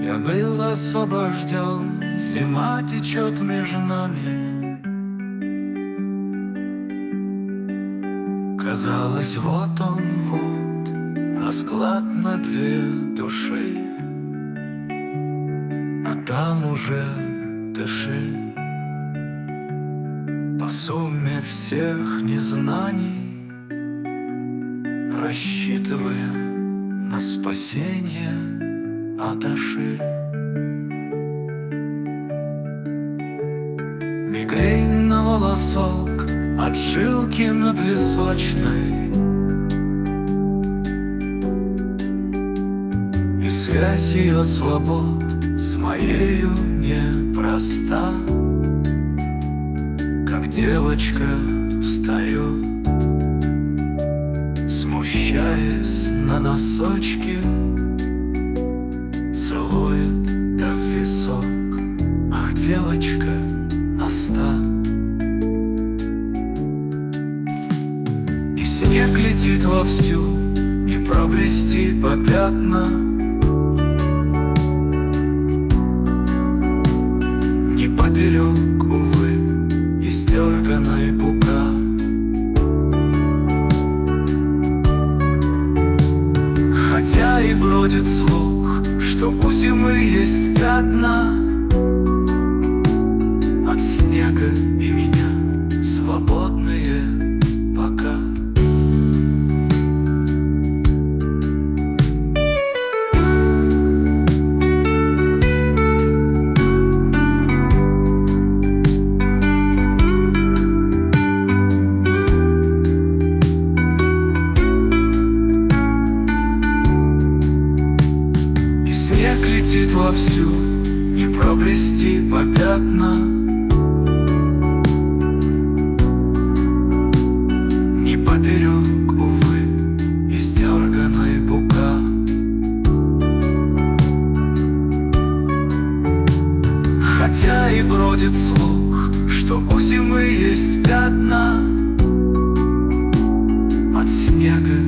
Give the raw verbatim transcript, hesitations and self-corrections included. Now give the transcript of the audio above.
Я был освобожден, зима течет между нами. Казалось, вот он, вот, расклад на две души, а там уже дыши. По сумме всех незнаний, рассчитывая на спасение Аташи. Мигрень на волосок от жилки над височной, и связь ее свобод с моею непроста. Как девочка встает, смущаясь на носочки, целует да в висок. Ах, девочка, оставь. И снег летит вовсю, не пробрести по пятнам, не поберег, увы, истерганной бука. Хотя и бродит слух, что у зимы есть пятна от снега и меня, свободные пока. Снег летит вовсю, не пробрести по пятнам, не поберег, увы, истерганной бука. Хотя и бродит слух, что у зимы есть пятна от снега